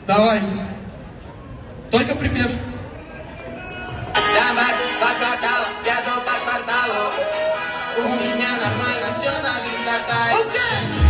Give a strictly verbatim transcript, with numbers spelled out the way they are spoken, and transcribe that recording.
Давай. Только припев. Я бакс по кварталу, еду по кварталу. У меня нормально все, на жизнь хватает.